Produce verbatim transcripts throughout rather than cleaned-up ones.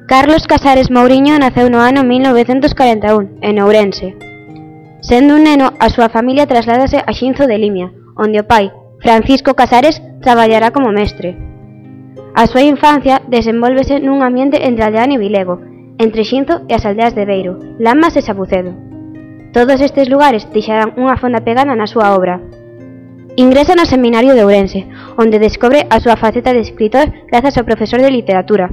Carlos Casares Mouriño naceu no ano mil novecentos corenta e un, en Ourense. Sendo un neno, a súa familia trasládase a Xinzo de Limia, onde o pai, Francisco Casares, traballará como mestre. A súa infancia desenvólvese nun ambiente entre Alleán e Vilego, entre Xinzo e as aldeas de Beiro, Lamas e Sabucedo. Todos estes lugares deixarán unha fonda pegada na súa obra. Ingresa no Seminario de Ourense, onde descobre a súa faceta de escritor grazas ao profesor de literatura.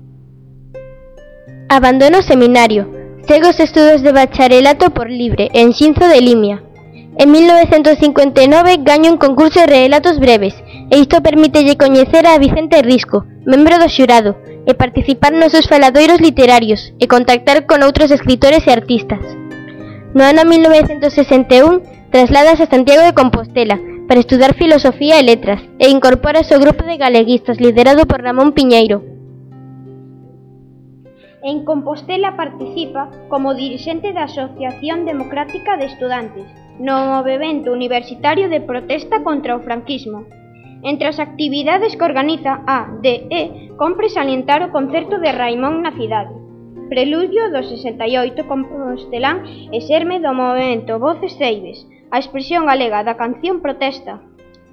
Abandona o seminario, segue os estudos de bacharelato por libre en Xinzo de Limia. En mil novecentos cincuenta e nove gaña un concurso de relatos breves e isto permítelle coñecer a Vicente Risco, membro do xurado, e participar nos seus faladoiros literarios e contactar con outros escritores e artistas. No ano mil novecentos sesenta e un trasládase a Santiago de Compostela para estudar filosofía e letras e incorpórase ao grupo de galeguistas liderado por Ramón Piñeiro. En Compostela participa como dirixente da Asociación Democrática de Estudantes no movemento universitario de protesta contra o franquismo. Entre as actividades que organiza a D E compre salientar o concerto de Raimón na cidade, preludio do sesenta e oito compostelán e xerme do movemento Voces Ceibes, a expresión galega da canción protesta.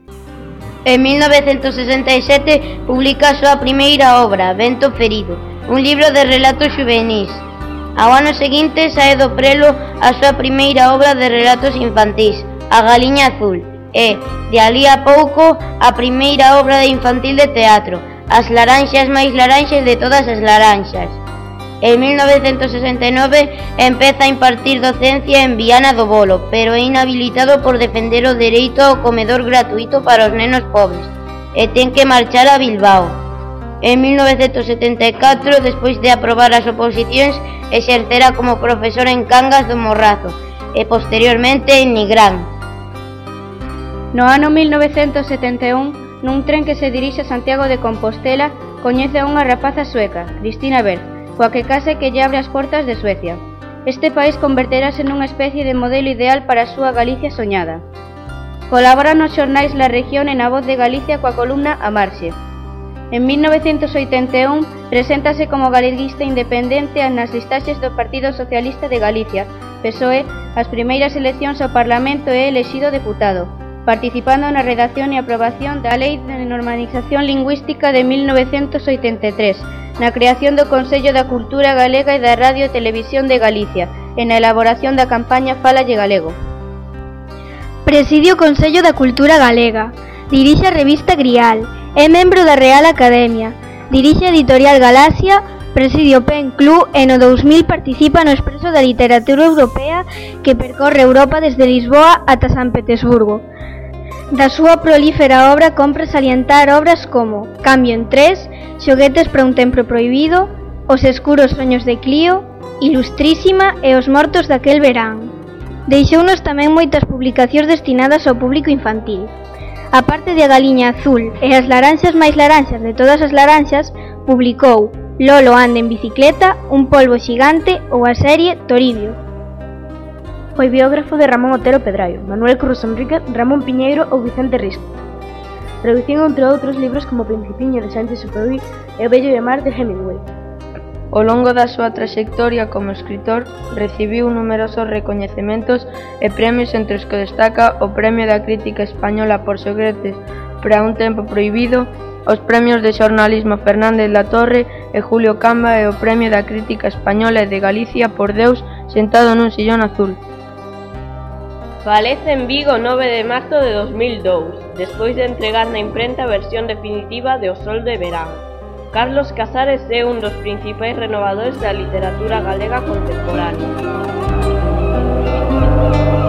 En mil novecentos sesenta e sete publica a súa primeira obra, Vento Ferido, un libro de relatos xuvenís. Ao ano seguinte sae do prelo a súa primeira obra de relatos infantís, A Galiña Azul, e, de alí a pouco, a primeira obra de infantil de teatro, As laranxas máis laranxas de todas as laranxas. En mil novecentos sesenta e nove empeza a impartir docencia en Viana do Bolo, pero é inhabilitado por defender o dereito ao comedor gratuito para os nenos pobres, e ten que marchar a Bilbao. En mil novecentos setenta e catro, despois de aprobar as oposicións, exercerá como profesor en Cangas do Morrazo e posteriormente en Nigrán. No ano mil novecentos setenta e un, nun tren que se dirixe a Santiago de Compostela, coñece a unha rapaza sueca, Cristina Berg, coa que case que lle abre as portas de Suecia. Este país converterase nunha especie de modelo ideal para a súa Galicia soñada. Colabora nos xornais La Región e na Voz de Galicia coa columna A Marxe. En mil novecentos oitenta e un preséntase como galeguista independente nas listaxes do Partido Socialista de Galicia, P S O E, as primeiras eleccións ao Parlamento e elexido deputado, participando na redacción e aprobación da Lei de Normalización Lingüística de mil novecentos oitenta e tres, na creación do Consello da Cultura Galega e da Radio e Televisión de Galicia, e na elaboración da campaña Fálalle Galego. Preside o Consello da Cultura Galega, dirixe a revista Grial, é membro da Real Academia, dirixe a editorial Galaxia, preside o Pen Club e no dous mil participa no Expreso da Literatura Europea que percorre Europa desde Lisboa ata San Petersburgo. Da súa prolífera obra compre salientar obras como Cambio en tres, Xoguetes para un tempo prohibido, Os escuros soños de Clio, Ilustrísima e Os mortos daquel verán. Deixounos tamén moitas publicacións destinadas ao público infantil. A parte de A Galiña Azul e As laranxas máis laranxas de todas as laranxas, publicou Lolo anda en bicicleta, Un polvo xigante ou a serie Toribio. Foi biógrafo de Ramón Otero Pedraio, Manuel Curros Enríquez, Ramón Piñeiro ou Vicente Risco. Traduciu entre outros libros como Principiño de Sánchez Superuí e O vello de mar de Hemingway. Ao longo da súa traxectoria como escritor, recibiu numerosos recoñecementos e premios entre os que destaca o Premio da Crítica Española por Xoguetes para un tempo prohibido, os premios de xornalismo Fernández Latorre e Julio Camba e o Premio da Crítica Española e de Galicia por Deus sentado nun sillón azul. Falece en Vigo o nove de marzo de dos mil dous, despois de entregar na imprenta a versión definitiva de O sol de verán. Carlos Casares é un dos principais renovadores da literatura galega contemporánea.